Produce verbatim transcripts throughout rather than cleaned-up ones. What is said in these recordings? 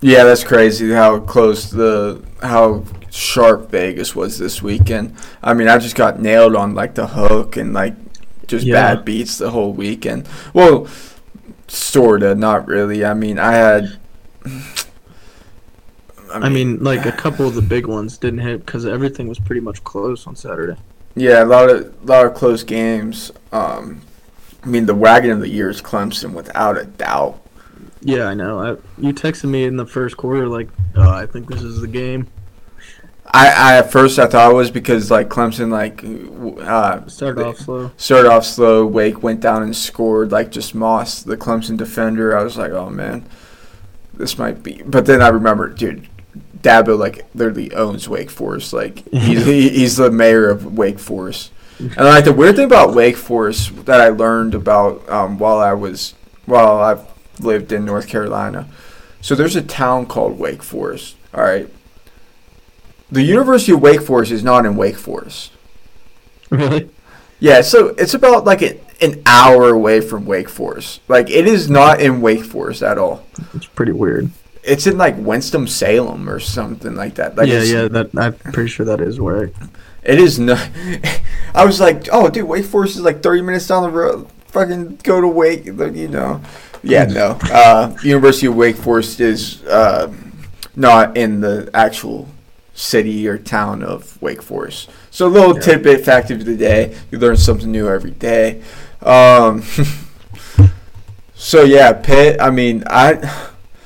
Yeah, that's crazy how close the how sharp Vegas was this weekend. I mean, I just got nailed on like the hook and like just Yeah. bad beats the whole weekend. Well, sorta, not really. I mean, I had. I I mean, mean, like a couple of the big ones didn't hit because everything was pretty much close on Saturday. yeah, a lot of lot of close games. Um, I mean, the wagon of the year is Clemson without a doubt. Yeah, I know. I, you texted me in the first quarter like, oh, I think this is the game. I, I at first I thought it was because like Clemson like uh Started off slow. started off slow. Wake went down and scored like just Moss, the Clemson defender. I was like, oh man, this might be. But then I remember, dude, Dabo like literally owns Wake Forest. Like he's he, he's the mayor of Wake Forest. And like the weird thing about Wake Forest that I learned about um, while I was while I've lived in North Carolina. So there's a town called Wake Forest. All right. The University of Wake Forest is not in Wake Forest. Really? Yeah, so it's about like an, an hour away from Wake Forest. Like it is not in Wake Forest at all. It's pretty weird. It's in like Winston-Salem or something like that. Like yeah, it's, yeah. That I'm pretty sure that is where. It is not. I was like, oh, dude, Wake Forest is like thirty minutes down the road. Fucking go to Wake, you know. Yeah, no. Uh, University of Wake Forest is uh, not in the actual city or town of Wake Forest. So a little Yeah. tidbit fact of the day. You learn something new every day. Um, so yeah, Pitt. I mean, I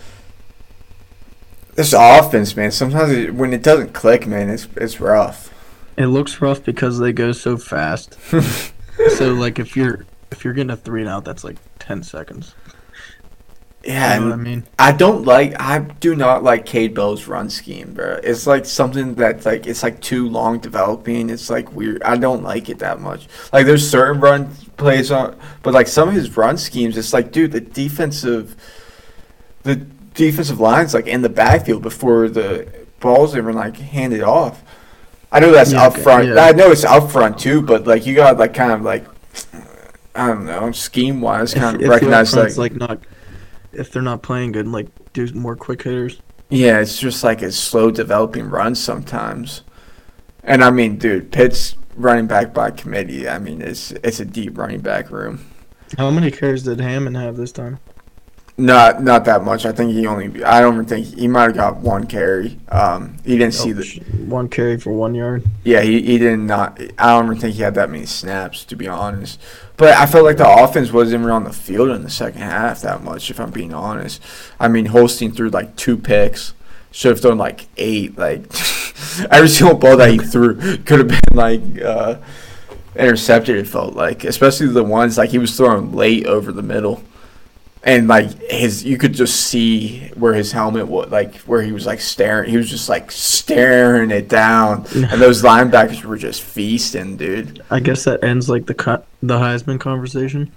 this offense, man. Sometimes it, when it doesn't click, man, it's it's rough. It looks rough because they go so fast. So like if you're if you're getting a three and out, that's like ten seconds. Yeah, You know what I and mean? I don't like. I do not like Cade Bell's run scheme, bro. It's like something that's like it's like too long developing. It's like weird. I don't like it that much. Like there's certain run plays on, but like some of his run schemes, it's like, dude, the defensive, the defensive line's like in the backfield before the ball's even like handed off. I know that's Yeah, up okay, front. yeah. I know it's up front too, but like you got like kind of like I don't know scheme wise, If, kind of if recognize the like, upfront's like not, if they're not playing good, like do more quick hitters. yeah, it's just like a slow developing run sometimes. And I mean, dude, Pitt's running back by committee. I mean, it's it's a deep running back room. How many carries did Hammond have this time? Not not that much. I think he only. I don't even think he might have got one carry. Um, he didn't see Oh, the. sh- one carry for one yard. Yeah, he, he did not. I don't even think he had that many snaps, to be honest. But I felt like the offense wasn't even on the field in the second half that much, if I'm being honest. I mean, Holstein threw like two picks. Should have thrown like eight. Like every single ball that he threw could have been like uh, intercepted. It felt like, especially the ones like he was throwing late over the middle. And like his, you could just see where his helmet was, like where he was like staring. He was just like staring it down, and those linebackers were just feasting, dude. I guess that ends like the cut the Heisman conversation.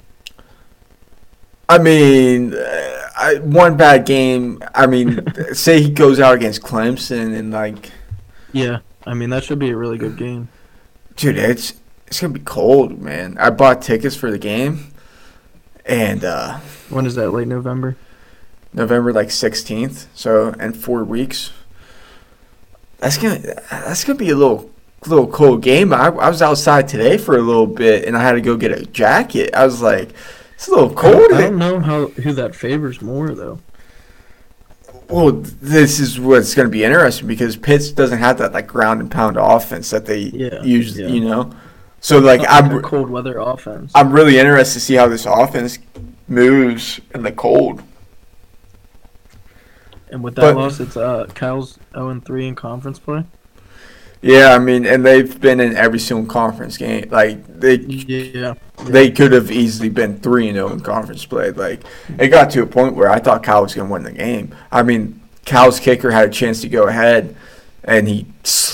I mean, uh, I, one bad game. I mean, say he goes out against Clemson, and like, Yeah, I mean that should be a really good game. dude, it's it's gonna be cold, man. I bought tickets for the game, and uh, When is that? Late November. November like sixteenth. So in four weeks. That's gonna that's gonna be a little little cold game. I, I was outside today for a little bit, and I had to go get a jacket. I was like, it's a little I cold. don't know how who that favors more though. Well, this is what's going to be interesting because Pitts doesn't have that like ground and pound offense that they Yeah, usually, yeah. you know. So like Not I'm like a cold weather offense. I'm really interested to see how this offense moves in the cold. And with that But- loss, it's uh Cal's zero and three in conference play. Yeah, I mean, and they've been in every single conference game. Like they Yeah. they could have easily been three and zero in conference play. Like it got to a point where I thought Cal was going to win the game. I mean, Cal's kicker had a chance to go ahead, and he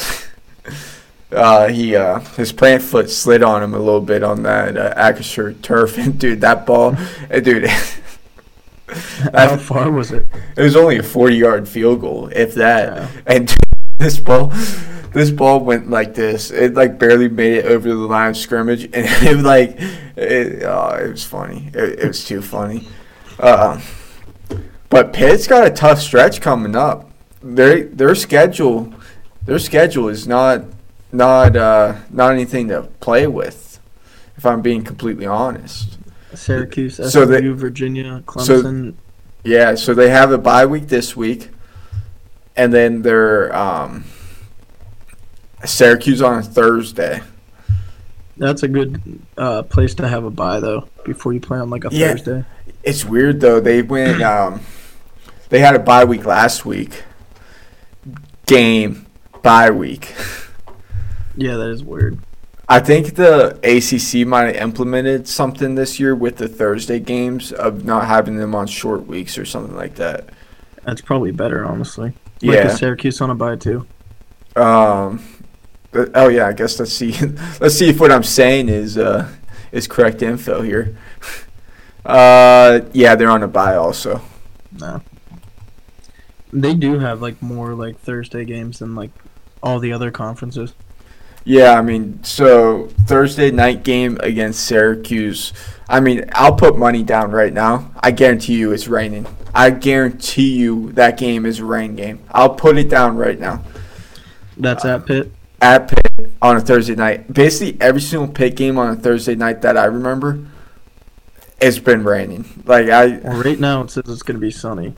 uh, he uh, his plant foot slid on him a little bit on that uh, Acrisure turf, and dude, that ball, uh, dude. How far was it? It was only a forty-yard field goal, if that. Yeah. And this ball, this ball went like this. It like barely made it over the line of scrimmage, and it like, it, oh, it was funny. It, it was too funny. Uh, But Pitt's got a tough stretch coming up. Their their schedule, their schedule is not not uh, not anything to play with. If I'm being completely honest. Syracuse, So S M U, they- Virginia, Clemson. Yeah, so they have a bye week this week, and then they're um, Syracuse on a Thursday. That's a good uh, place to have a bye though before you play on like a Yeah. Thursday. It's weird though. They went. Um, they had a bye week last week. Game bye week. Yeah, that is weird. I think the A C C might have implemented something this year with the Thursday games of not having them on short weeks or something like that. That's probably better, honestly. Like Yeah. a Syracuse on a bye too. Um. but- Oh yeah. I guess let's see. Let's see if what I'm saying is uh is correct info here. Uh. Yeah, they're on a bye also. No. They do have like more like Thursday games than like all the other conferences. Yeah, I mean, so Thursday night game against Syracuse. I mean, I'll put money down right now. I guarantee you it's raining. I guarantee you that game is a rain game. I'll put it down right now. That's at Pitt. At Pitt on a Thursday night. Basically, every single Pitt game on a Thursday night that I remember, it's been raining. Like I, Well, right now it says it's going to be sunny.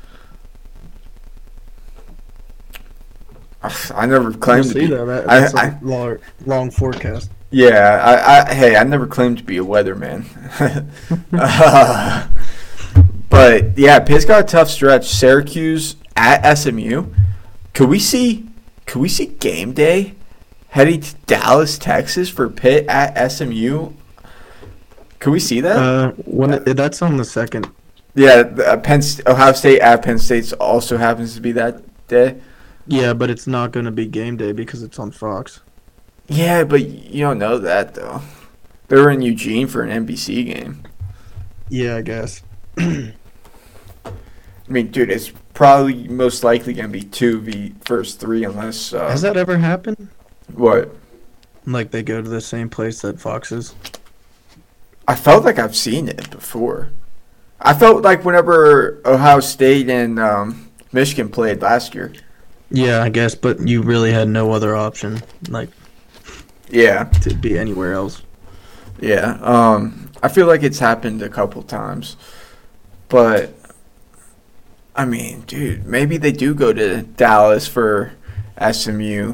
I never We'll claimed to see be. though. That, I- that's a I- long, long forecast. Yeah, I, I, hey, I never claimed to be a weatherman. uh, but yeah, Pitt's got a tough stretch. Syracuse at S M U. Could we see? Could we see game day heading to Dallas, Texas for Pitt at S M U? Could we see that? Uh, when it, that's on the second. yeah, the, uh, Penn St- Ohio State at Penn State also happens to be that day. Yeah, but it's not going to be game day because it's on Fox. Yeah, but you don't know that though. They were in Eugene for an N B C game. Yeah, I guess. I mean, dude, it's probably most likely gonna be two v first three unless uh, Has that ever happened? what? Like they go to the same place that Fox is? I felt like I've seen it before. I felt like whenever Ohio State and um, Michigan played last year. Yeah, I guess, but you really had no other option, like, Yeah, to be anywhere else. yeah. Um, I feel like it's happened a couple times, but I mean, dude, maybe they do go to Dallas for S M U,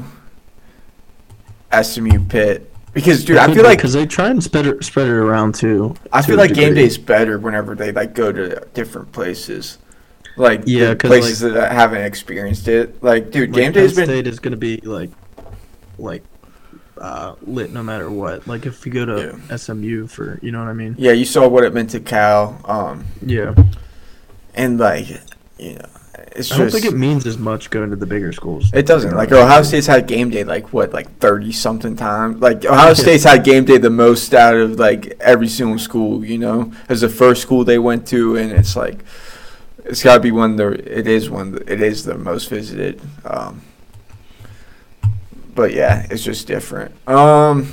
S M U Pitt. Because, dude, I feel like because they try and spread it, spread it around too. I to feel a like game degree. day's better whenever they like go to different places, like Yeah, the 'cause, places that haven't experienced it. Like, dude, Like, game day's Penn been State is gonna be like, like, uh, lit no matter what. Like if you go to Yeah. S M U for, you know what I mean? yeah. You saw what it meant to Cal, um, Yeah. and like, you know, it's I don't just think it means as much going to the bigger schools. it doesn't. Like Ohio State's had game day like what, like thirty something times. Like Ohio State's had game day the most out of like every single school. You know, as the first school they went to, and it's like it's got to be one of the. It is one. It is the most visited. Um, but yeah, it's just different. Um,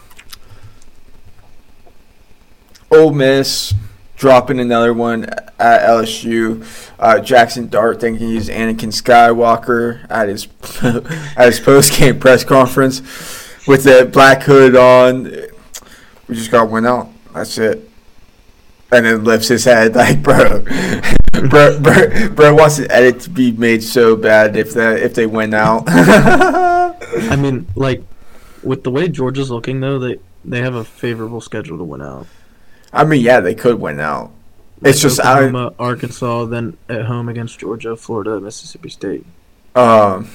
Ole Miss dropping another one at L S U. Uh, Jackson Dart thinking he's Anakin Skywalker at his at his post game press conference with the black hood on. We just got one out. That's it. And then lifts his head like, bro, bro, bro, bro wants the edit to be made so bad if that if they win out. I mean, like, with the way Georgia's looking though, they they have a favorable schedule to win out. I mean, yeah, they could win out. It's Like just I, Oklahoma, Arkansas, then at home against Georgia, Florida, Mississippi State. um,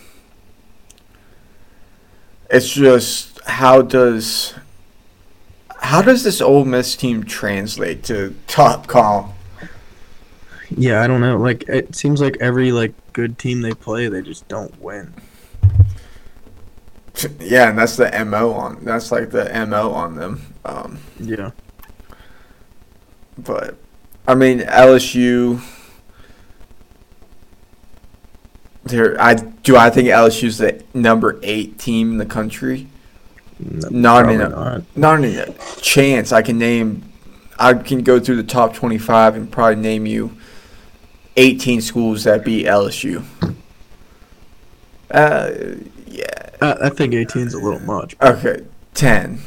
it's just how does how does this Ole Miss team translate to top comp? Yeah, I don't know. Like it seems like every like good team they play, they just don't win. Yeah, and that's the M O on that's like the M O on them. Um, Yeah. but I mean L S U. There, I do. I think L S U's the number eight team in the country. Not Probably in a, not. not in a chance. I can name. I can go through the top twenty-five and probably name you eighteen schools that beat L S U. Uh, yeah. I, I think eighteen is a little much. Okay, ten.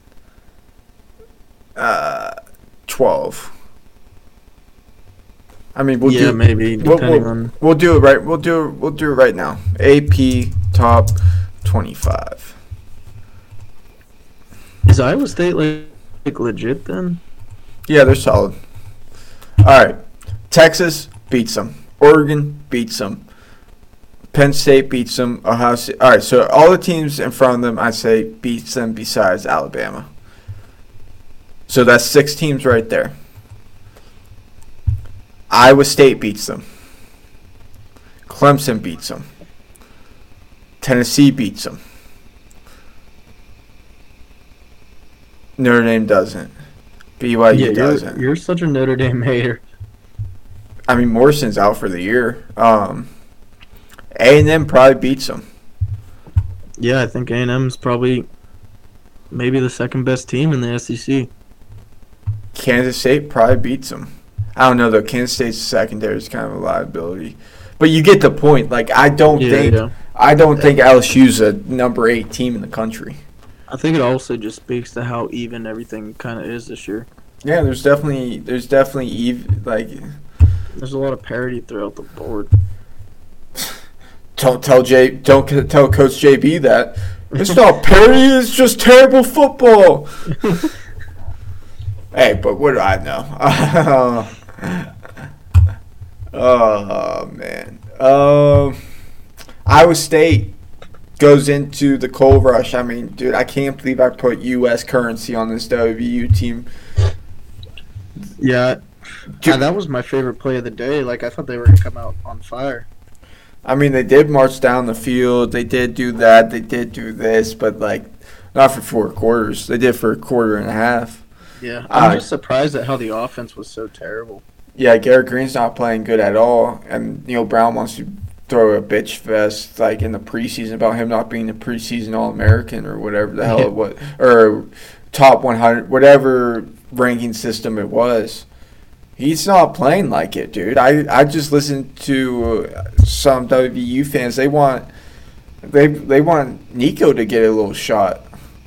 Uh, twelve. I mean, we'll yeah, do maybe we'll, depending we'll, on. we'll do it right. We'll do it. We'll do it right now. A P top twenty-five. Is Iowa State like, like legit then? Yeah, they're solid. All right, Texas beats them. Oregon beats them. Penn State beats them. Ohio State. All right, so all the teams in front of them, I say, beats them besides Alabama. So that's six teams right there. Iowa State beats them. Clemson beats them. Tennessee beats them. Notre Dame doesn't. B Y U yeah, doesn't. You're, you're such a Notre Dame hater. I mean, Morrison's out for the year. Um, A and M probably beats them. Yeah, I think A and M's probably maybe the second best team in the S E C. Kansas State probably beats them. I don't know, though. Kansas State's secondary is kind of a liability. But you get the point. Like, I don't Yeah, think yeah. I don't think L S U's a number eight team in the country. I think it also just speaks to how even everything kind of is this year. Yeah, there's definitely there's definitely even like There's a lot of parity throughout the board. don't tell J don't c- tell Coach J B that it's not parity. It's just terrible football. Hey, but what do I know? Oh man. Um, Iowa State goes into the coal rush. I mean, dude, I can't believe I put U S currency on this W V U team. Yeah, Dude, yeah, that was my favorite play of the day. Like I thought they were gonna come out on fire. I mean, they did march down the field. They did do that. They did do this, but like, not for four quarters. They did for a quarter and a half. Yeah, I'm Uh, just surprised at how the offense was so terrible. Yeah, Garrett Green's not playing good at all, and Neil Brown wants to throw a bitch fest like in the preseason about him not being the preseason All-American or whatever the hell Yeah. it was, or top one hundred, whatever ranking system it was. He's not playing like it, dude. I, I just listened to some W V U fans. They want they they want Nico to get a little shot.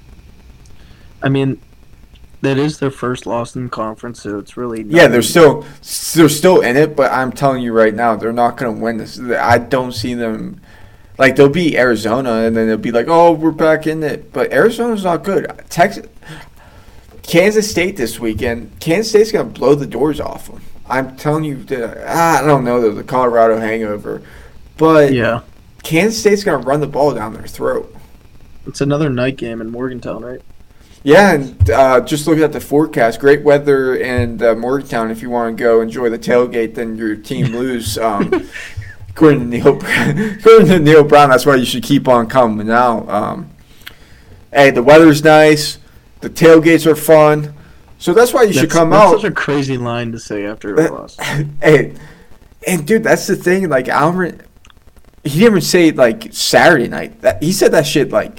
I mean, that is their first loss in conference, so it's really not Yeah, they're still they're still in it, but I'm telling you right now, they're not going to win this. I don't see them like they'll beat Arizona, and then they'll be like, "Oh, we're back in it." But Arizona's not good. Texas, Kansas State this weekend. Kansas State's going to blow the doors off them. I'm telling you, the, I don't know though, the Colorado hangover, but Yeah, Kansas State's going to run the ball down their throat. it's another night game in Morgantown, right? Yeah, and uh, just looking at the forecast, great weather in uh, Morgantown. If you want to go enjoy the tailgate, then your team lose. Um, according to Neil, according to Neil Brown, that's why you should keep on coming now. Um, hey, the weather's nice, the tailgates are fun, so that's why you should That's- come that's out. such a crazy line to say after a loss. Hey, and dude, that's the thing. Like Alvin, he didn't even say it, like Saturday night. That he said that shit like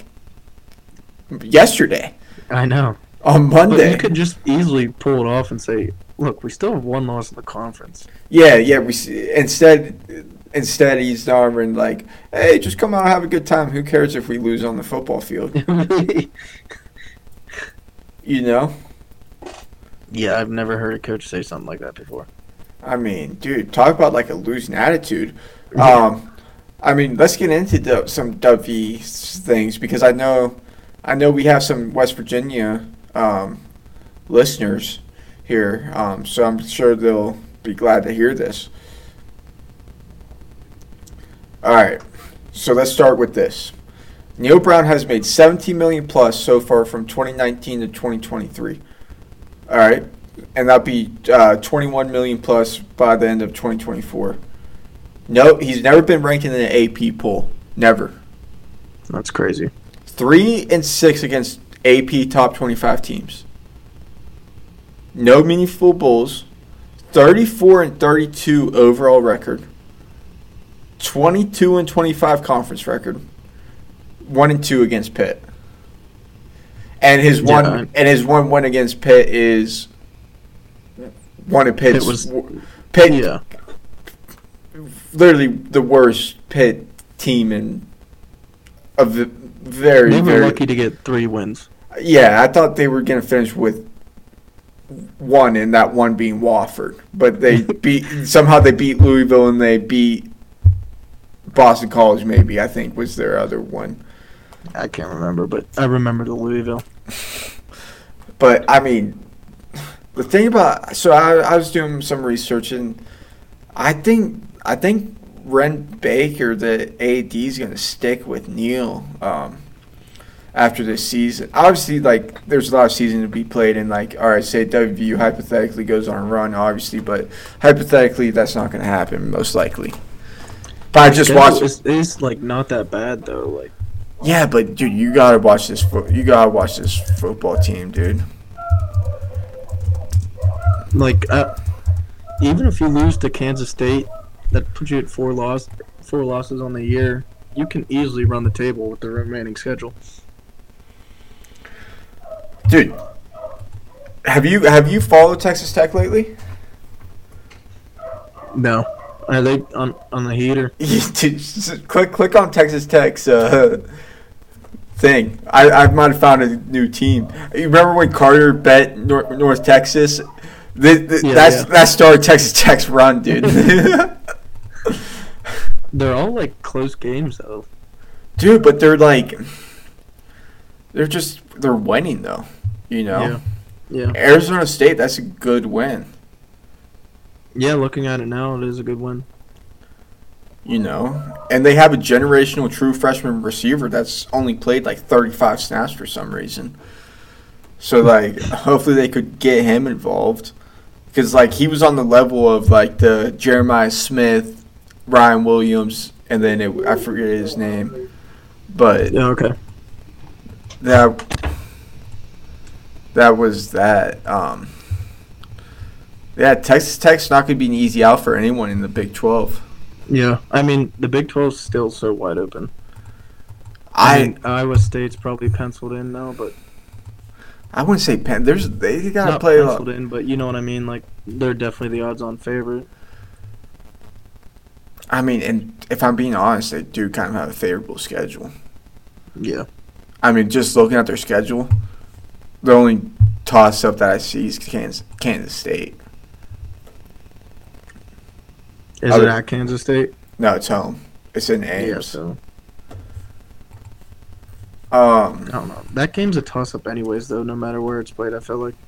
yesterday I know. on But Monday. you could just easily pull it off and say, "Look, we still have one loss in the conference." Yeah, yeah. We s- instead, instead he's Darwin like, hey, just come out and have a good time. Who cares if we lose on the football field? You know. Yeah, I've never heard a coach say something like that before. I mean, dude, talk about like a losing attitude. Um, I mean, let's get into the, some W V things because I know, I know we have some West Virginia um, listeners here, um, so I'm sure they'll be glad to hear this. All right, so let's start with this. Neil Brown has made seventeen million plus so far from twenty nineteen to twenty twenty-three. All right, and that'll be uh, twenty-one million plus by the end of twenty twenty-four. No, he's never been ranked in an A P poll. Never. That's crazy. Three and six against A P top twenty-five teams. No meaningful bowls. thirty-four and thirty-two overall record. twenty-two and twenty-five conference record. One and two against Pitt. And his one Yeah. and his one win against Pitt is one of Pitt's Pitt was- Pitt Yeah. literally the worst Pitt team in a v- very They were very lucky to get three wins. yeah. I thought they were gonna finish with one, and that one being Wofford, but they beat somehow they beat Louisville and they beat Boston College. Maybe I think was their other one. I can't remember, but I remember the Louisville. But I mean, the thing about so I, I was doing some research and I think I think Ren Baker, the A D, is gonna stick with Neal um, after this season. Obviously, like there's a lot of season to be played, and like all right, say W V U hypothetically goes on a run, obviously, but hypothetically that's not gonna happen most likely. But I just watched. It's, it's like not that bad though. Like Yeah, but dude, you gotta watch this. Fo- you gotta watch this football team, dude. like uh, even if you lose to Kansas State, that puts you at four loss four losses on the year. You can easily run the table with the remaining schedule. Dude, have you have you followed Texas Tech lately? No, are they on on the heater? Dude, just click click on Texas Tech's uh, thing. I I might have found a new team. You remember when Carter bet North, North Texas? The, the, Yeah, that's yeah. that started Texas Tech's run, dude. They're all like close games though. Dude, but they're like, they're just they're winning though. You know, Yeah, yeah, Arizona State. That's a good win. yeah. Looking at it now, it is a good win. You know, and they have a generational true freshman receiver that's only played like thirty-five snaps for some reason. So like, hopefully they could get him involved, because like he was on the level of like the Jeremiah Smith, Ryan Williams, and then it, I forget his name, but Yeah, okay. that that was that. Um, yeah, Texas Tech's not going to be an easy out for anyone in the Big twelve. Yeah, I mean the Big twelve's still so wide open. I I mean, Iowa State's probably penciled in now, but I wouldn't say Penn. There's they got to not play a penciled lot. in. But you know what I mean. Like they're definitely the odds-on favorite. I mean, and if I'm being honest, they do kind of have a favorable schedule. Yeah. I mean, just looking at their schedule, the only toss-up that I see is Kansas, Kansas State. Is Other- it at Kansas State? No, it's home. It's in Yeah. Ames. So Um, I don't know. That game's a toss-up, anyways. Though, no matter where it's played, I feel like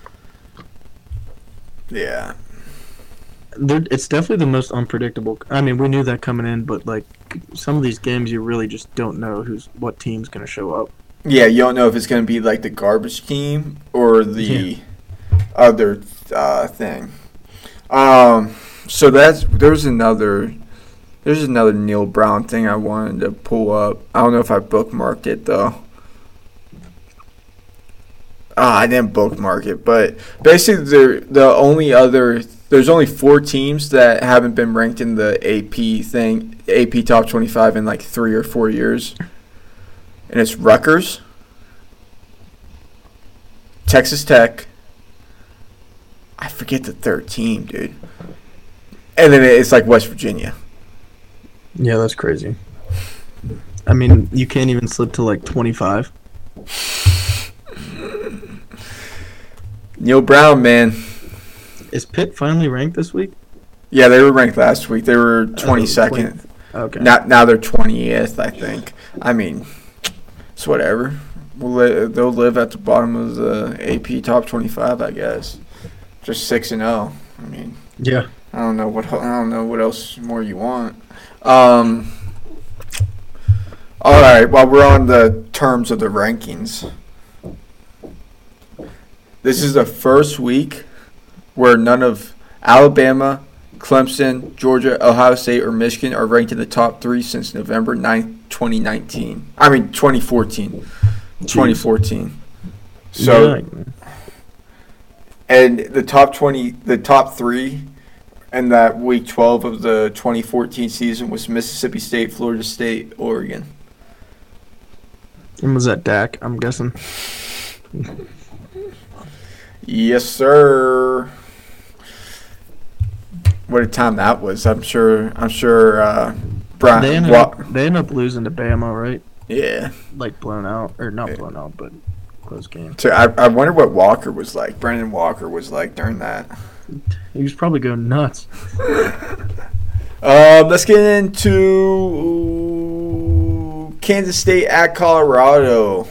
yeah. They're, it's definitely the most unpredictable. I mean, we knew that coming in, but like some of these games, you really just don't know who's what team's gonna show up. Yeah, you don't know if it's going to be like the garbage team or the Yeah. other uh, thing. Um, so that's there's another there's another Neil Brown thing I wanted to pull up. I don't know if I bookmarked it though. Ah, I didn't bookmark it, but basically the the only other there's only four teams that haven't been ranked in the A P thing, A P top twenty-five in like three or four years. And it's Rutgers, Texas Tech. I forget the third team, dude. And then it's like West Virginia. Yeah, that's crazy. I mean, you can't even slip to like twenty-five. Neil Brown, man. Is Pitt finally ranked this week? Yeah, they were ranked last week. They were twenty-second. Okay. Now, now they're twentieth, I think. I mean, it's whatever. We'll li- they'll live at the bottom of the A P top twenty-five, I guess. Just six and zero. I mean, Yeah. I don't know what I don't know what else more you want. Um. All right. While we're on the terms of the rankings, this is the first week where none of Alabama, Clemson, Georgia, Ohio State, or Michigan are ranked in the top three since November ninth, twenty nineteen. I mean, twenty fourteen. twenty fourteen. So, Yeah. and the top twenty, the top three in that week twelve of the twenty fourteen season was Mississippi State, Florida State, Oregon. And was that Dak? I'm guessing. Yes, sir. what a time that was. I'm sure. I'm sure. Uh, Brian. They ended, Wa- up, they ended up losing to Bama, right? yeah. Like blown out, or not Yeah. blown out, but close game. So I, I wonder what Walker was like. Brandon Walker was like during that. He was probably going nuts. Um, let's get into Kansas State at Colorado.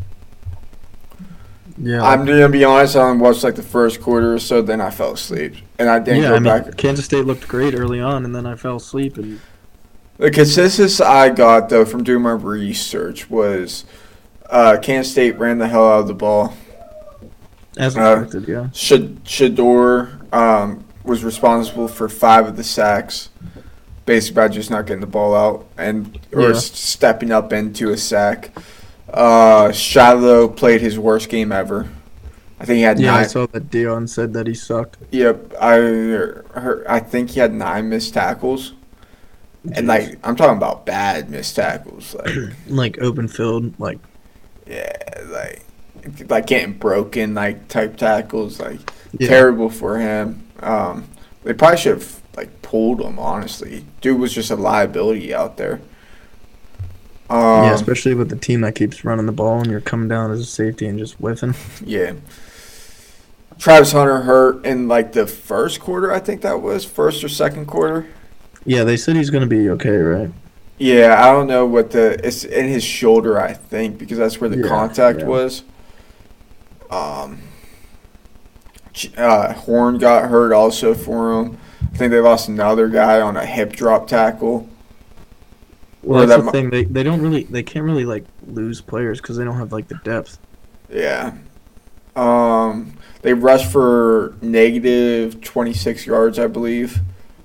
Yeah, I'm gonna be honest. I only watched like the first quarter or so, then I fell asleep, and I didn't yeah. go I mean, back. Kansas State looked great early on, and then I fell asleep. And The consensus I got though from doing my research was uh, Kansas State ran the hell out of the ball. as Uh, expected, yeah. Shad- Shador um, was responsible for five of the sacks, basically by just not getting the ball out and or Yeah. s- stepping up into a sack. Uh, Shiloh played his worst game ever. I think he had Yeah, I nine. saw that Dion said that he sucked. Yep, I heard, I think he had nine missed tackles, and Jeez. like I'm talking about bad missed tackles, like like open field, like yeah, like like getting broken, like type tackles, like yeah. terrible for him. Um, they probably should have like pulled him. Honestly, dude was just a liability out there. Um, yeah, especially with the team that keeps running the ball and you're coming down as a safety and just whiffing. yeah. Travis Hunter hurt in like the first quarter, I think that was first or second quarter. Yeah, they said he's gonna be okay, right? Yeah, I don't know what the it's in his shoulder, I think, because that's where the Yeah, contact yeah. was. Um, Ch- uh, Horn got hurt also for him. I think they lost another guy on a hip drop tackle. Well, Or that's that the mu- thing. They they don't really they can't really like lose players because they don't have like the depth. Yeah. Um, they rushed for negative twenty-six yards, I believe.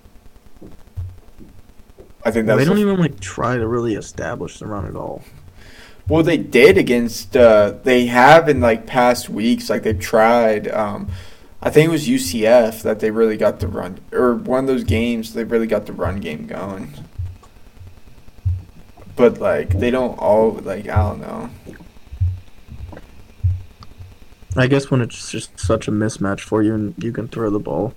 I think Well, that's they don't the- even like try to really establish the run at all. Well, they did against. Uh, they have in like past weeks. Like they've tried. Um, I think it was U C F that they really got the run, or one of those games they really got the run game going. But like they don't all like I don't know. I guess when it's just such a mismatch for you and you can throw the ball.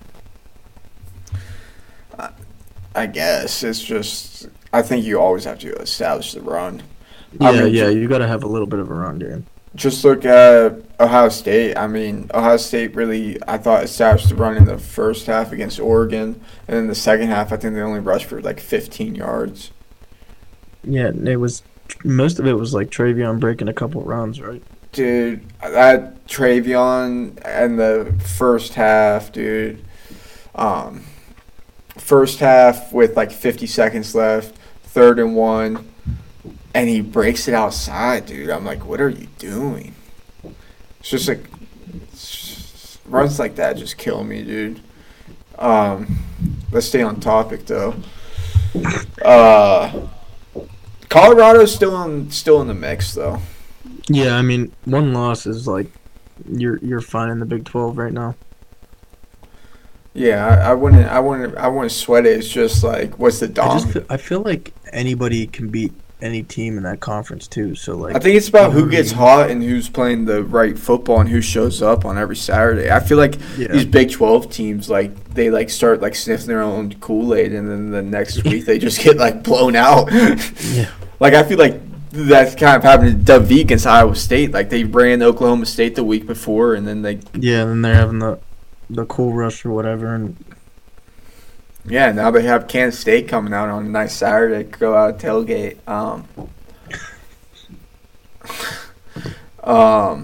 I guess it's just. I think you always have to establish the run. Yeah, I mean, yeah, ju- you got to have a little bit of a run game. Just look at Ohio State. I mean, Ohio State really, I thought, established the run in the first half against Oregon. And then the second half, I think they only rushed for like fifteen yards. Yeah, and it was most of it was like Travion breaking a couple runs, right? Dude, that Travion and the first half, dude. Um, first half with like fifty seconds left, third and one. And he breaks it outside, dude. I'm like, what are you doing? It's just like it's just- runs like that just kill me, dude. Um, let's stay on topic though. Uh, Colorado's still in still in the mix though. Yeah, I mean, one loss is like you're you're fine in the Big twelve right now. Yeah, I, I wouldn't I wouldn't I wouldn't sweat it. It's just like what's the I dom? just feel, I feel like anybody can beat any team in that conference too. So like, I think it's about you know who what I gets mean? hot and who's playing the right football and who shows up on every Saturday. I feel like Yeah. these Big twelve teams, like they like start like sniffing their own Kool-Aid, and then the next week they just get like blown out. Yeah. Like I feel like that's kind of happened to Dub V against Iowa State. Like they ran Oklahoma State the week before, and then they Yeah, and then they're having the the cool rush or whatever, and yeah now they have Kansas State coming out on a nice Saturday, go out tailgate. Um, um,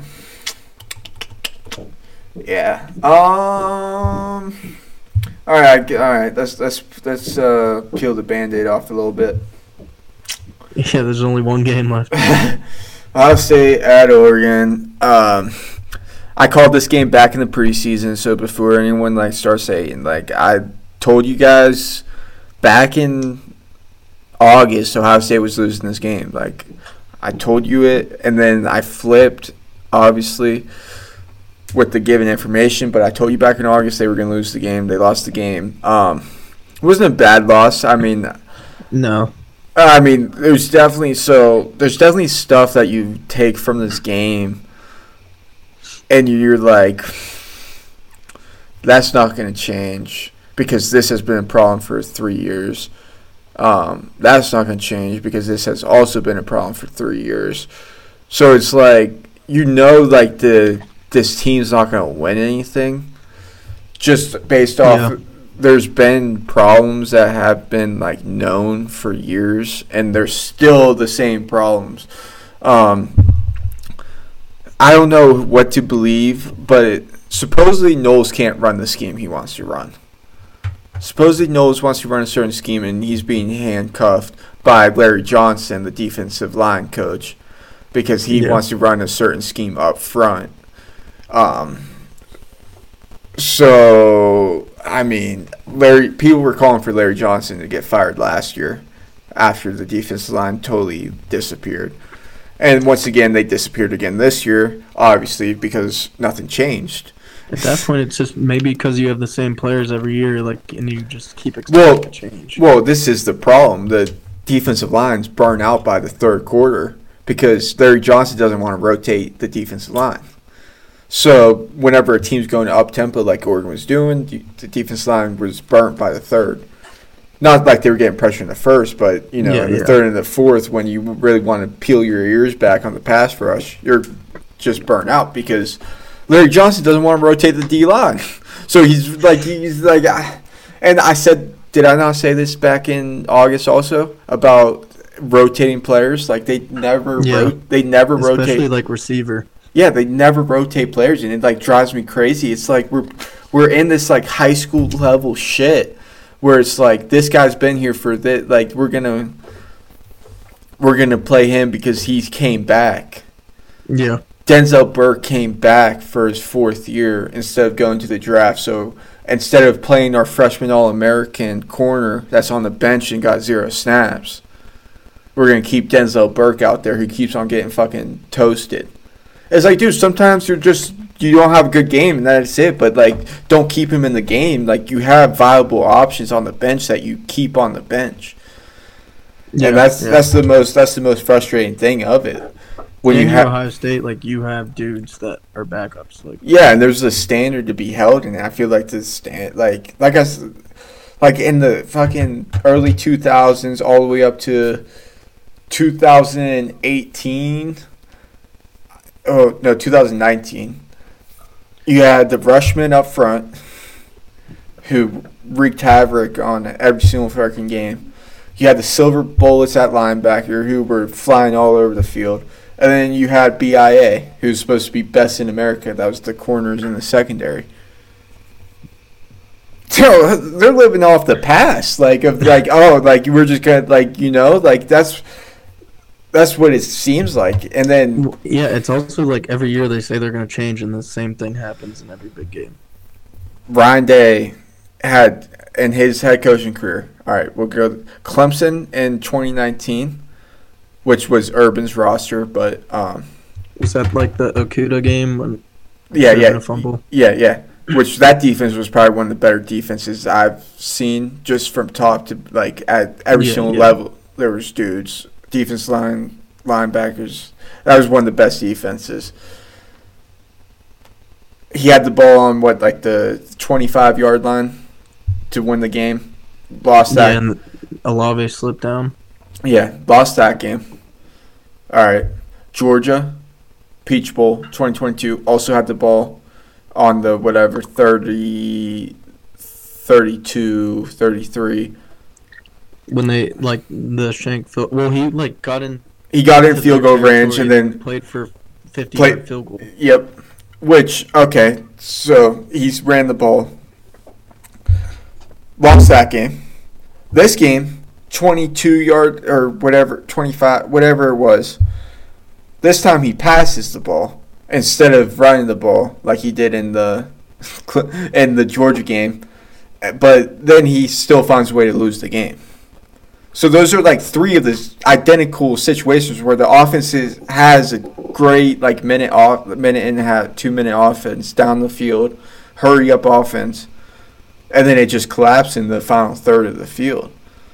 yeah. Um. All right, all right. Let's let's let's uh, peel the Band-Aid off a little bit. yeah, there's only one game left. Ohio State at Oregon. Um, I called this game back in the preseason, so before anyone like starts saying like I told you guys back in August, Ohio State was losing this game. Like I told you it, and then I flipped, obviously, with the given information. But I told you back in August they were going to lose the game. They lost the game. Um, it wasn't a bad loss. I mean, No. I mean, there's definitely so there's definitely stuff that you take from this game, and you're like, that's not going to change. because this has been a problem for three years. Um, that's not going to change because this has also been a problem for three years. So it's like, you know, like the this team's not going to win anything just based off. Yeah. There's been problems that have been like known for years, and they're still the same problems. Um, I don't know what to believe, but supposedly Knowles can't run the scheme he wants to run. Supposedly Knowles wants to run a certain scheme, and he's being handcuffed by Larry Johnson, the defensive line coach, because he Yeah. wants to run a certain scheme up front. Um, so, I mean, Larry. People were calling for Larry Johnson to get fired last year after the defensive line totally disappeared. And once again, they disappeared again this year, obviously, because nothing changed. At that point, it's just maybe because you have the same players every year, like, and you just keep Well, expecting a change. Well, this is the problem. The defensive line's burn out by the third quarter because Larry Johnson doesn't want to rotate the defensive line. So whenever a team's going up tempo like Oregon was doing, the defensive line was burnt by the third. Not like they were getting pressure in the first, but you know, Yeah, in the yeah. third and the fourth, when you really want to peel your ears back on the pass rush, you're just burnt out because Larry Johnson doesn't want to rotate the D line. So he's like, he's like, ah. And I said, did I not say this back in August also about rotating players? Like they never, Yeah. ro- they never Especially rotate. like receiver. Yeah, they never rotate players, and it like drives me crazy. It's like we're we're in this like high school level shit where it's like this guy's been here for this. Like we're gonna we're gonna play him because he came back. Yeah. Denzel Burke came back for his fourth year instead of going to the draft. So instead of playing our freshman All-American corner that's on the bench and got zero snaps, we're going to keep Denzel Burke out there who keeps on getting fucking toasted. It's like, dude, sometimes you're just, you don't have a good game and that's it. But, like, don't keep him in the game. Like, you have viable options on the bench that you keep on the bench. Yeah, and that's yeah. that's the most that's the most frustrating thing of it. When And you you're have Ohio State, like you have dudes that are backups. Like Yeah, and there's a standard to be held, and I feel like the stand, like, like I, s- like in the fucking early two thousands, all the way up to two thousand eighteen. Oh no, two thousand nineteen. You had the Rushman up front, who wreaked havoc on every single fucking game. You had the Silver Bullets at linebacker, who were flying all over the field. And then you had B I A, who's supposed to be best in America. That was the corners in the secondary. So they're living off the past, like of like oh, like we're just gonna like you know like that's that's what it seems like. And then yeah, it's also like every year they say they're going to change, and the same thing happens in every big game. Ryan Day had in his head coaching career. All right, we'll go Clemson in twenty nineteen. Which was Urban's roster, but um, Was that like the Okuda game when yeah, they yeah, had a fumble? yeah, yeah. Which that defense was probably one of the better defenses I've seen, just from top to like at every Yeah, single yeah. level. There was dudes, defense line, linebackers. That was one of the best defenses. He had the ball on what like the twenty-five yard line to win the game. Lost that. Yeah, and Olave slipped down. Yeah, lost that game. All right. Georgia, Peach Bowl, twenty twenty-two, also had the ball on the whatever, thirty, thirty-two, thirty-three. When they, like, the shank field. Well, he, like, got in. He got in to field their goal range and territory, then, played for fifty Played- yard field goal. yep. Which, okay, so he's ran the ball. Lost that game. This game, twenty-two yard or whatever, twenty-five, whatever it was. This time he passes the ball instead of running the ball like he did in the in the Georgia game. But then he still finds a way to lose the game. So those are like three of the identical situations where the offense is, has a great like minute off, minute and a half, two minute offense down the field, hurry up offense, and then it just collapsed in the final third of the field.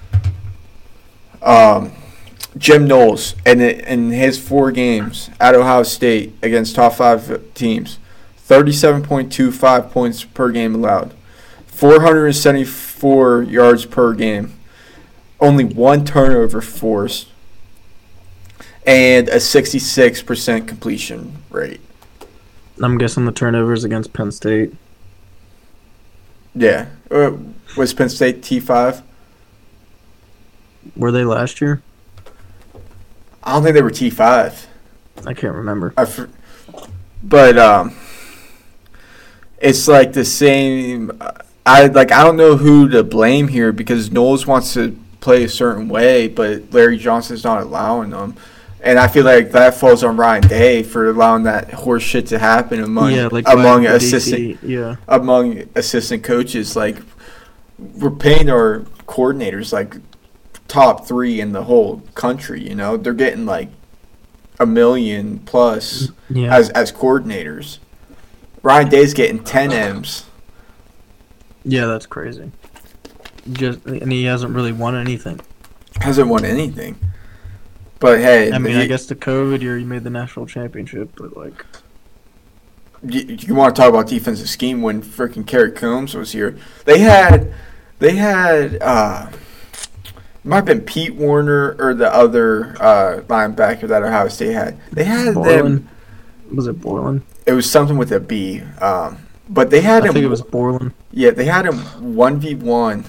Um, Jim Knowles, and in his four games at Ohio State against top five teams, thirty-seven point two five points per game allowed, four hundred seventy-four yards per game, only one turnover forced, and a sixty-six percent completion rate. I'm guessing the turnovers against Penn State. Yeah. Uh, was Penn State T five? Were they last year? I don't think they were T five. I can't remember. I fr- but um, it's like the same. I like I don't know who to blame here because Knowles wants to play a certain way, but Larry Johnson's not allowing them. And I feel like that falls on Ryan Day for allowing that horse shit to happen among yeah, like among Ryan assistant D C, yeah. among assistant coaches. Like we're paying our coordinators like top three in the whole country. You know, they're getting like a million plus yeah. as as coordinators. Ryan Day's getting ten M's. Yeah, that's crazy. Just and he hasn't really won anything. Hasn't won anything. But hey, I mean, he, I guess the COVID year you made the national championship, but like, you, you want to talk about defensive scheme when freaking Kerry Combs was here? They had, they had, uh, it might have been Pete Warner or the other uh, linebacker that Ohio State had. They had Borland. them. Was it Borland? It was something with a B. Um, but they had I him. think it was Borland. Yeah, they had him one v one.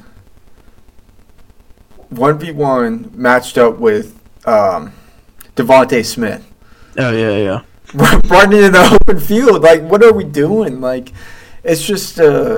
one v one matched up with um, Devontae Smith. Oh yeah, yeah. Running in the open field, like what are we doing? Like, it's just. Uh,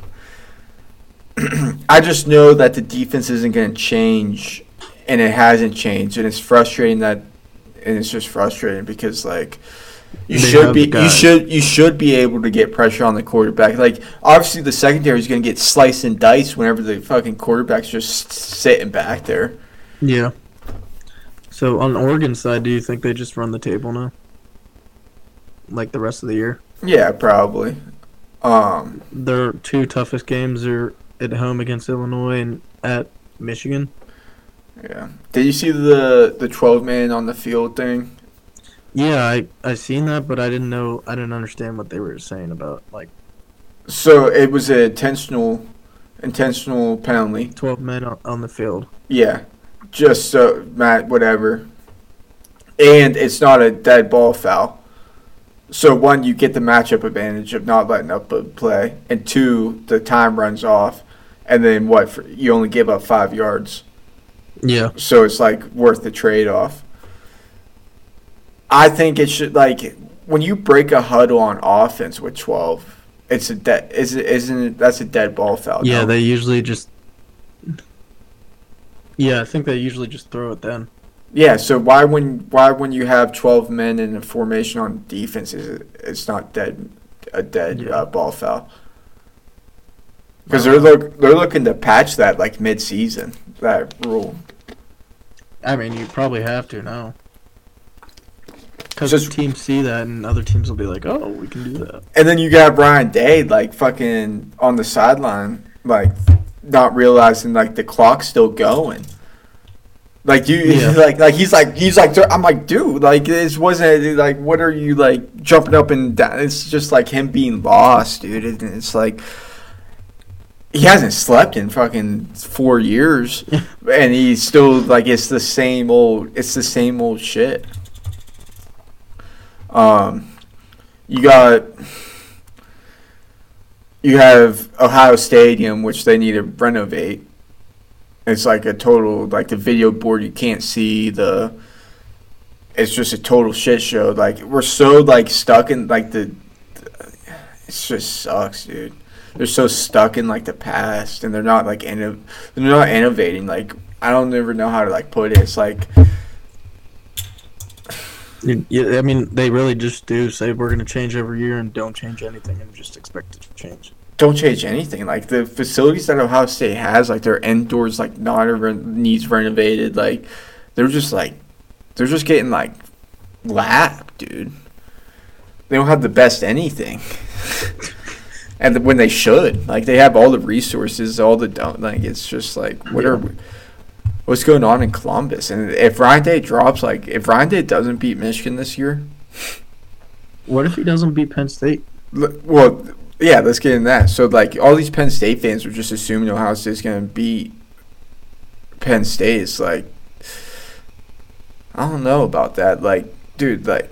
I just know that the defense isn't going to change, and it hasn't changed, and it's frustrating that, and it's just frustrating because like. You They should have be the you guys. should you should be able to get pressure on the quarterback. Like obviously the secondary is going to get sliced and diced whenever the fucking quarterback's just sitting back there. Yeah. So on Oregon's side, do you think they just run the table now? Like the rest of the year? Yeah, probably. Um, Their two toughest games are at home against Illinois and at Michigan. yeah. Did you see the the twelve man on the field thing? Yeah, I I seen that, but I didn't know. I didn't understand what they were saying about like So it was an intentional intentional penalty. twelve men on, on the field. Yeah, just so Matt, whatever. And it's not a dead ball foul. So one, you get the matchup advantage of not letting up a play, and two, the time runs off, and then what? For, you only give up five yards. Yeah. So it's like worth the trade off. I think it should like when you break a huddle on offense with twelve, it's a dead is it isn't it, that's a dead ball foul. Yeah, no? they usually just. Yeah, I think they usually just throw it then. Yeah, so why when why when you have twelve men in a formation on defense is it, it's not dead a dead Yeah. uh, ball foul? Because they're look they're looking to patch that like mid season that rule. I mean, you probably have to now. Because Just- teams see that, and other teams will be like, "Oh, we can do that." And then you got Brian Day like fucking on the sideline, like not realizing like the clock's still going. Like you, Yeah. like like he's like he's like I'm like dude, like this wasn't like what are you like jumping up and down? It's just like him being lost, dude. It, it's like he hasn't slept in fucking four years, and he's still like it's the same old it's the same old shit. Um, you got you have Ohio Stadium, which they need to renovate. It's like a total like the video board you can't see the. It's just a total shit show. Like we're so like stuck in like the. It just sucks, dude. They're so stuck in like the past, and they're not like inno- they're not innovating. Like I don't ever know how to like put it. It's like. You- Yeah, I mean, they really just do say we're going to change every year and don't change anything and just expect it to change. Don't change anything. Like the facilities that Ohio State has, like their indoors, like not ever needs renovated. Like they're just like they're just getting like lapped, dude. They don't have the best anything, and when they should, like they have all the resources, all the don't. Like it's just like what are we, what's going on in Columbus? And if Ryan Day drops, like if Ryan Day doesn't beat Michigan this year, What if he doesn't beat Penn State? l- well. Yeah, let's get in that. So, like, all these Penn State fans are just assuming Ohio State's going to beat Penn State. It's like, I don't know about that. Like, dude, like,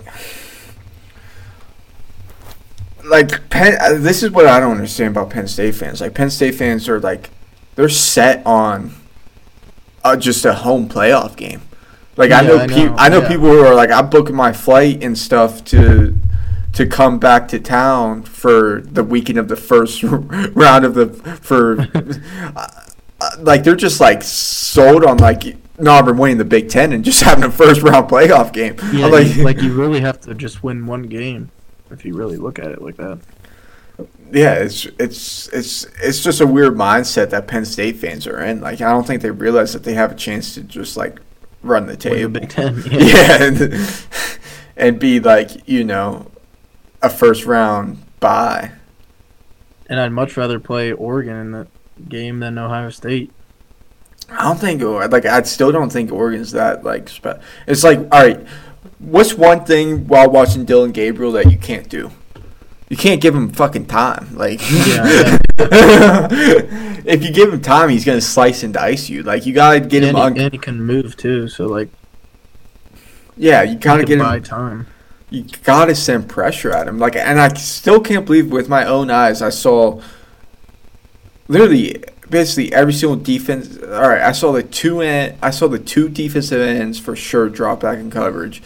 like Penn. uh, This is what I don't understand about Penn State fans. Like, Penn State fans are like, they're set on uh, just a home playoff game. Like, I Yeah, know, I pe- know, I know yeah. people who are like, I'm booking my flight and stuff to to come back to town for the weekend of the first round of the for. uh, uh, like, they're just like sold on like Auburn winning the Big Ten and just having a first round playoff game. Yeah, I'm like, you, like you really have to just win one game if you really look at it like that. yeah, it's it's it's it's just a weird mindset that Penn State fans are in. Like, I don't think they realize that they have a chance to just like run the Win the table. Big Ten. Yeah. Yeah, and, and be like, you know, a first round bye. And I'd much rather play Oregon in that game than Ohio State. I don't think like I still don't think Oregon's that like. Spe- it's like, all right, what's one thing while watching Dylan Gabriel that you can't do? You can't give him fucking time. Like, Yeah, if you give him time, he's gonna slice and dice you. Like, you gotta get him. and, he, Un- and he can move too, so like yeah, you gotta you get can buy him. time. You gotta send pressure at him. Like, and I still can't believe with my own eyes I saw literally basically every single defense. All right, I saw the two end. I saw the two defensive ends for sure drop back in coverage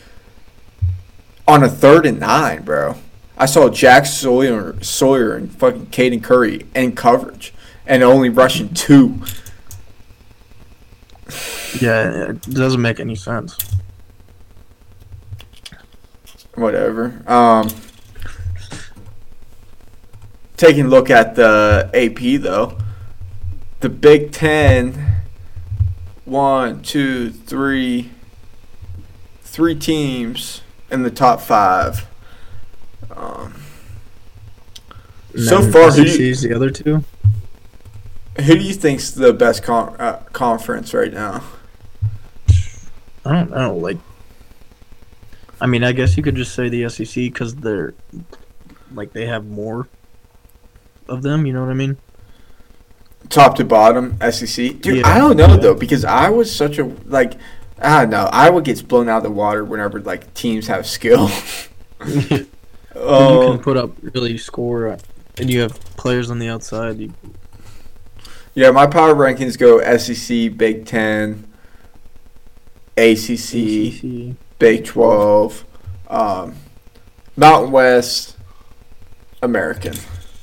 on a third and nine, bro. I saw Jack Sawyer, Sawyer and fucking Caden Curry in coverage and only rushing two. Yeah, it doesn't make any sense. Whatever. Um, taking a look at the A P though, the Big Ten. One, two, three, three teams in the top five. Um, And so then far, who do S E you, C's the other two. who do you think's the best con- uh, conference right now? I don't know. Like, I mean, I guess you could just say the S E C because they're like they have more of them. You know what I mean? Top to bottom, S E C. Dude, Yeah. I don't know Yeah. though, because I was such a like. I don't know. Iowa gets blown out of the water whenever like teams have skill. you Oh, can put up really score, uh, and you have players on the outside. You, yeah. My power rankings go S E C, Big Ten, A C C, A C C. Big twelve, um, Mountain West, American.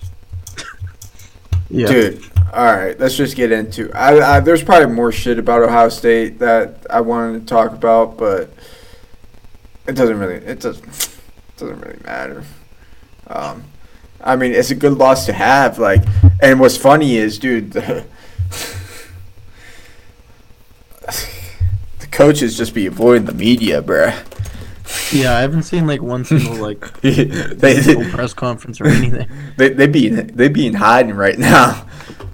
Yeah. Dude, all right, let's just get into. I, I there's probably more shit about Ohio State that I wanted to talk about, but it doesn't really. It doesn't. It doesn't really matter. Um, I mean, it's a good loss to have. Like, and what's funny is, dude, the, the coaches just be avoiding the media, bruh. Yeah, I haven't seen like one single like they, single press conference or anything. They they be in, they be in hiding right now.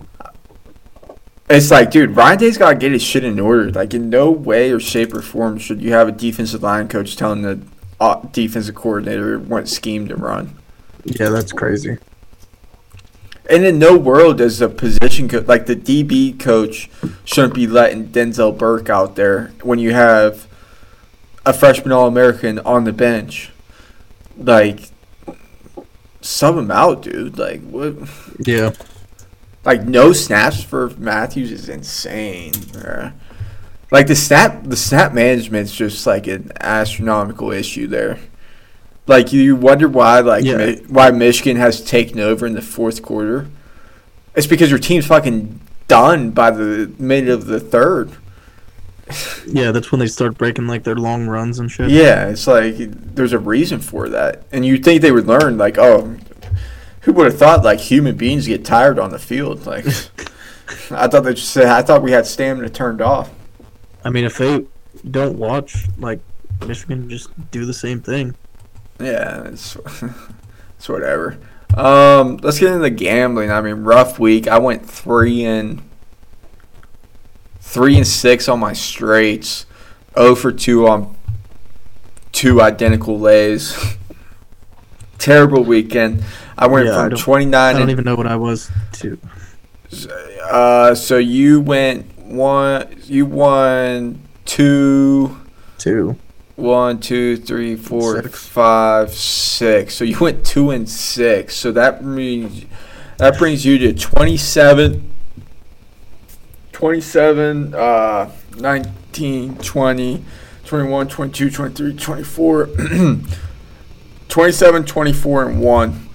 It's like, dude, Ryan Day's got to get his shit in order. Like, in no way or shape or form should you have a defensive line coach telling the uh, defensive coordinator what scheme to run. Yeah, that's crazy. And in no world does the position co- like the D B coach shouldn't be letting Denzel Burke out there when you have a freshman All-American on the bench. Like, sub him out, dude. Like, what? Yeah. Like, no snaps for Matthews is insane, bruh. Like, the snap the snap management's just like an astronomical issue there. Like, you wonder why like Yeah. Mi- why Michigan has taken over in the fourth quarter. It's because your team's fucking done by the mid of the third. Yeah, that's when they start breaking like their long runs and shit. Yeah, it's like there's a reason for that. And you'd think they would learn, like, oh, who would have thought like human beings get tired on the field? Like, I thought they just said I thought we had stamina turned off. I mean, if they don't watch like Michigan, just do the same thing. Yeah, it's it's whatever. Um, let's get into the gambling. I mean, rough week. I went three and three and six on my straights. Oh for two on two identical lays. Terrible weekend. I went Yeah, I from don't- twenty-nine. I don't and, even know what I was to. uh, so you went one. You won two. Two. One, two, three, four, Six. five, six. So you went two and six. So that means that brings you to twenty-seven, twenty-seven, uh, nineteen, twenty, twenty-one, twenty-two, twenty-three, twenty-four, twenty-seven, twenty-four, and one.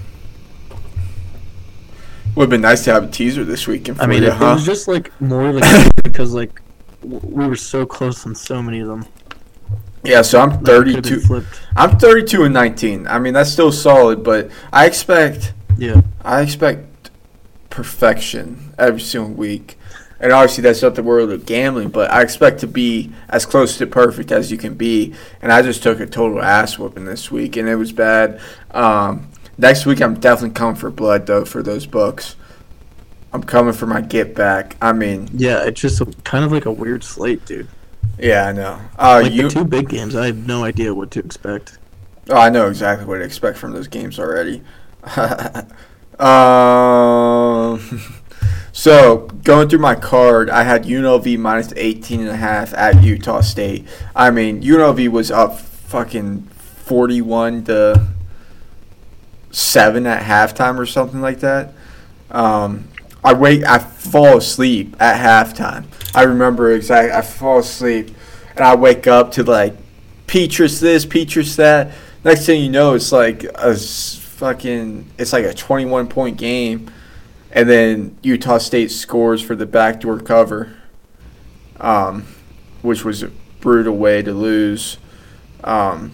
Would have been nice to have a teaser this weekend for I mean, you, it, huh? it was just like more like because like w- we were so close on so many of them. Yeah, so I'm Like, it could've been thirty-two. Flipped. I'm thirty-two and nineteen. I mean, that's still solid, but I expect Yeah. I expect perfection every single week. And obviously that's not the world of gambling, but I expect to be as close to perfect as you can be. And I just took a total ass whooping this week, and it was bad. Um, next week I'm definitely coming for blood, though, for those books. I'm coming for my get back. I mean, Yeah, it's just a, kind of like a weird slate, dude. yeah, I know. Uh, Like you, the two big games, I have no idea what to expect. oh, I know exactly what to expect from those games already. um, so, going through my card, I had U N L V minus eighteen and a half at Utah State. I mean, U N L V was up fucking forty-one to seven at halftime or something like that. Um, I wait, I fall asleep at halftime. I remember exactly. I fall asleep, and I wake up to like Petrus this, Petrus that. Next thing you know, it's like a s- fucking. It's like a twenty-one point game, and then Utah State scores for the backdoor cover, um, which was a brutal way to lose. Um,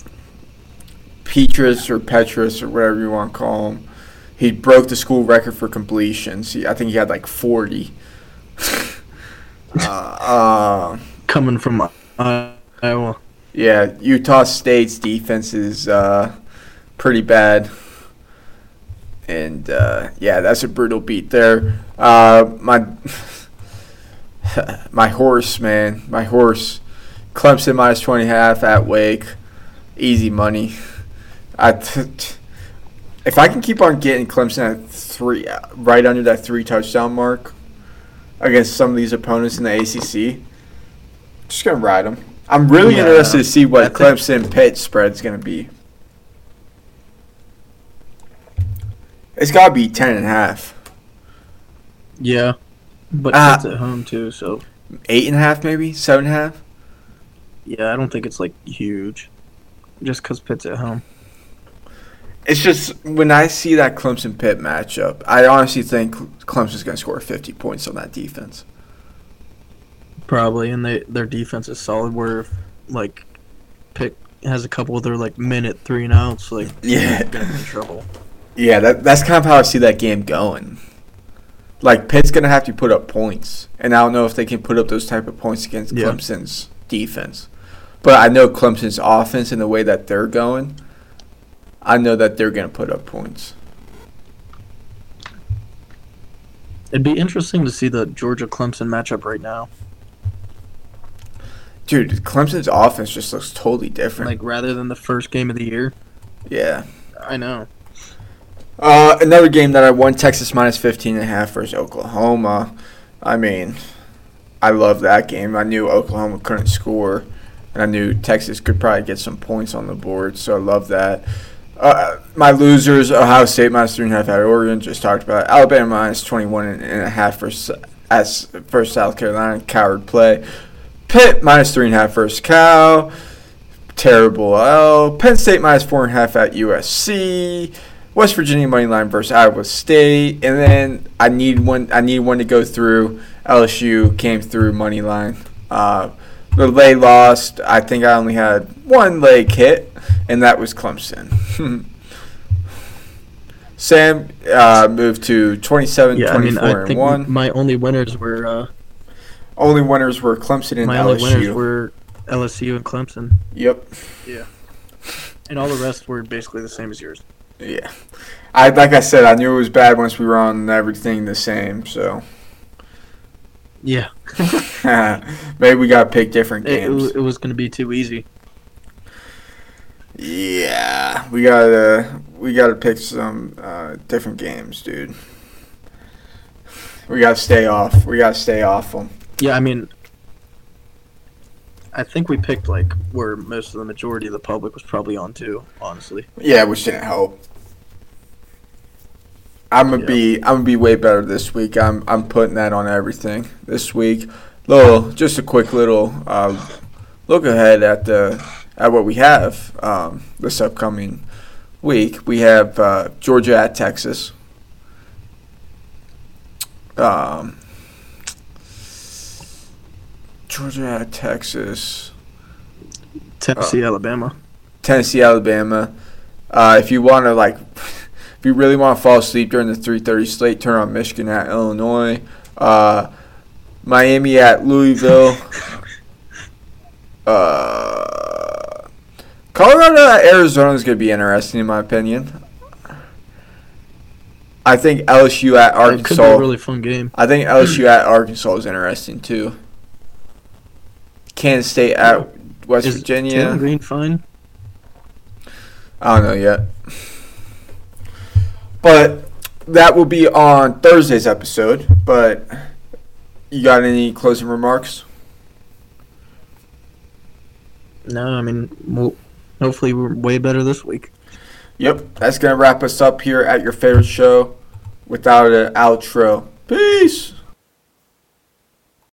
Petrus or Petrus or whatever you want to call him. He broke the school record for completions. He, I think he had like forty. uh, uh, Coming from uh, Iowa. yeah, Utah State's defense is uh, pretty bad. And, uh, yeah, that's a brutal beat there. Uh, my my horse, man. My horse. Clemson minus twenty half at Wake. Easy money. I t- t- If I can keep on getting Clemson at three, right under that three touchdown mark against some of these opponents in the A C C, just gonna ride them. I'm really Yeah, interested to see I what think- Clemson Pitt spread's gonna be. It's gotta be ten and a half, Yeah, but Ah. it's at home too, so eight and a half, maybe seven and a half. yeah, I don't think it's like huge, just because Pitt's at home. It's just when I see that Clemson Pitt matchup, I honestly think Clemson's gonna score fifty points on that defense. Probably, and they their defense is solid. Where if, like Pitt has a couple of their like minute three and outs, like Yeah. they're gonna be in trouble. Yeah, that that's kind of how I see that game going. Like Pitt's gonna have to put up points, and I don't know if they can put up those type of points against Yeah. Clemson's defense. But I know Clemson's offense and the way that they're going, I know that they're gonna put up points. It'd be interesting to see the Georgia Clemson matchup right now. Dude, Clemson's offense just looks totally different. Like rather than the first game of the year. yeah. I know. Uh, another game that I won, Texas minus fifteen and a half versus Oklahoma. I mean, I love that game. I knew Oklahoma couldn't score, and I knew Texas could probably get some points on the board, so I love that. Uh, my losers, Ohio State minus three and a half at Oregon, just talked about it. Alabama minus twenty-one and a half versus, as, versus South Carolina, coward play. Pitt minus three and a half versus Cal, terrible L. Penn State minus four and a half at U S C. West Virginia money line versus Iowa State, and then I need one. I need one to go through. L S U came through money line. Uh, the leg lost. I think I only had one leg hit, and that was Clemson. Sam uh, moved to twenty-seven, Yeah, I mean, twenty-four, I and think one. my only winners were uh, Only winners were Clemson and my L S only winners U. were L S U and Clemson, Yep. and all the rest were basically the same as yours. Yeah. I like I said, I knew it was bad once we were on everything the same. So Yeah, maybe we got to pick different it, it, games. wa- it was going to be too easy. Yeah, we gotta we gotta pick some uh, different games, dude. We gotta stay off. We gotta stay off them. Yeah, I mean, I think we picked like where most of the majority of the public was probably on too. Honestly. Yeah, which didn't help. I'm gonna Yeah. be I'm gonna be way better this week. I'm I'm putting that on everything this week. Little just a quick little uh, look ahead at the at what we have um, this upcoming week. We have uh, Georgia at Texas. Um, Georgia at Texas. Tennessee, Alabama. Tennessee, Alabama. Uh, if you want to like, if you really want to fall asleep during the three thirty slate, turn on Michigan at Illinois. Uh, Miami at Louisville. uh, Colorado at Arizona is going to be interesting, in my opinion. I think L S U at It could be Arkansas. a really fun game. I think L S U at Arkansas is interesting too. Kansas State at West Is Virginia. Taylor Green fine? I don't know yet. But that will be on Thursday's episode. But you got any closing remarks? No, I mean, we'll, hopefully we're way better this week. Yep. That's going to wrap us up here at your favorite show without an outro. Peace.